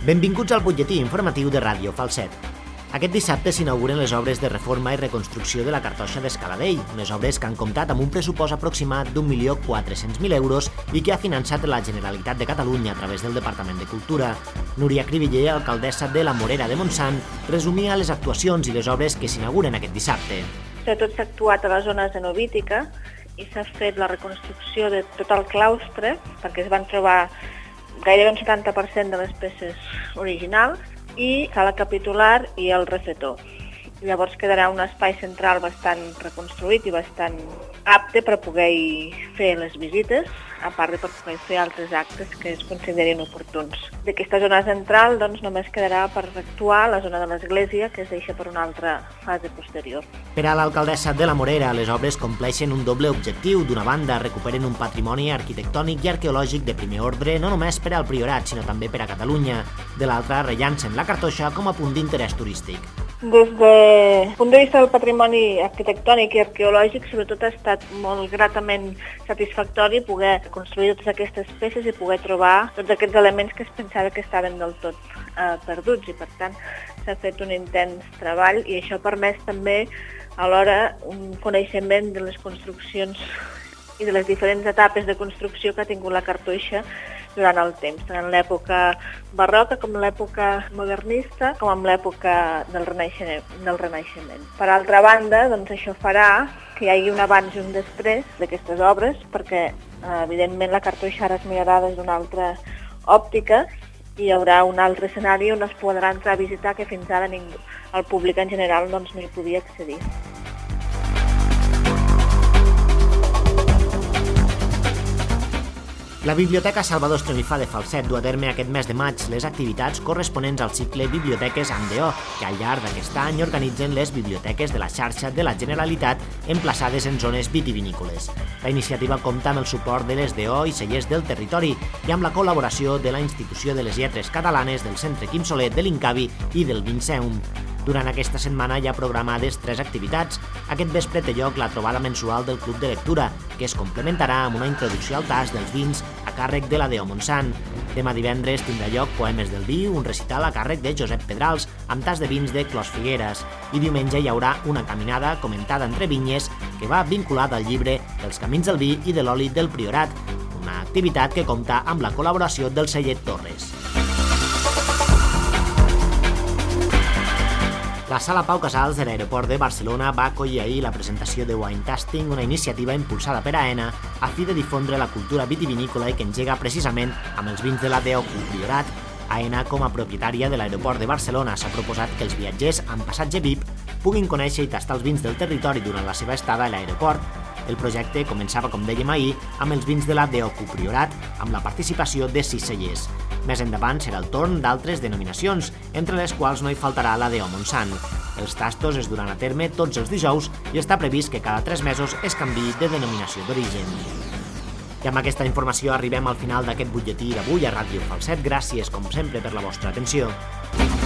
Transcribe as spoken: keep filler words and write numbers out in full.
Benvinguts al butlletí informatiu de Ràdio Falset. Aquest dissabte s'inauguren les obres de reforma i reconstrucció de la cartoixa d'Escaladell, unes obres que han comptat amb un pressupost aproximat d'un milió quatre-cents mil euros i que ha finançat la Generalitat de Catalunya a través del Departament de Cultura. Núria Cribiller, alcaldessa de la Morera de Montsant, resumia les actuacions i les obres que s'inauguren aquest dissabte. Tot s'ha actuat a la zona zenobítica i s'ha fet la reconstrucció de tot el claustre perquè es van trobar gairebé un setanta per cent de les peces originals i sala capitular i el refetor. Llavors quedarà un espai central bastant reconstruït i bastant apte per poder fer les visites, a part de per poder fer altres actes que es considerin oportuns. D'aquesta zona central doncs, només quedarà per actuar la zona de l'església, que es deixa per una altra fase posterior. Per a l'alcaldessa de la Morera, les obres compleixen un doble objectiu. D'una banda, recuperen un patrimoni arquitectònic i arqueològic de primer ordre, no només per al Priorat, sinó també per a Catalunya. De l'altra, rellancen la cartoixa com a punt d'interès turístic. Des del punt de vista del patrimoni arquitectònic i arqueològic, sobretot ha estat molt gratament satisfactori poder construir totes aquestes peces i poder trobar tots aquests elements que es pensava que estaven del tot eh, perduts, i per tant s'ha fet un intens treball i això ha permès també alhora un coneixement de les construccions i de les diferents etapes de construcció que ha tingut la cartoixa durant el temps, tant en l'època barroca com en l'època modernista, com en l'època del Renaixement. Del Renaixement. Per altra banda, doncs, això farà que hi hagi un abans i un després d'aquestes obres, perquè evidentment la cartoixa ara es mirarà des d'una altra òptica i hi haurà un altre escenari on es podrà entrar a visitar que fins ara ningú, el públic en general doncs, no hi podia accedir. La Biblioteca Salvador Estornifà de Falset du a terme aquest mes de maig les activitats corresponents al cicle Biblioteques amb D O, que al llarg d'aquest any organitzen les biblioteques de la xarxa de la Generalitat emplaçades en zones vitivinícoles. La iniciativa compta amb el suport de les D O i cellers del territori i amb la col·laboració de la Institució de les Lletres Catalanes, del Centre Quim Soler, de l'Incavi i del Vinceum. Durant aquesta setmana hi ha programades tres activitats. Aquest vespre té lloc la trobada mensual del Club de Lectura, que es complementarà amb una introducció al tast dels vins a càrrec de la D O Montsant. Demà divendres tindrà lloc Poemes del Vi, un recital a càrrec de Josep Pedrals, amb tast de vins de Clos Figueres. I diumenge hi haurà una caminada comentada entre vinyes que va vinculada al llibre Els camins del vi i de l'oli del Priorat, una activitat que compta amb la col·laboració del celler Torres. La Sala Pau Casals de l'aeroport de Barcelona va acollir ahir la presentació de Wine Tasting, una iniciativa impulsada per AENA a fi de difondre la cultura vitivinícola i que engega precisament amb els vins de la D O Priorat. AENA, com a propietària de l'aeroport de Barcelona, s'ha proposat que els viatgers amb passatge V I P puguin conèixer i tastar els vins del territori durant la seva estada a l'aeroport. El projecte començava, com dèiem ahir, amb els vins de la D O Priorat, amb la participació de sis cellers. Més endavant serà el torn d'altres denominacions, entre les quals no hi faltarà la D O Montsant. Els tastos es duran a terme tots els dijous i està previst que cada tres mesos es canviï de denominació d'origen. I amb aquesta informació arribem al final d'aquest butlletí d'avui a Ràdio Falset. Gràcies, com sempre, per la vostra atenció.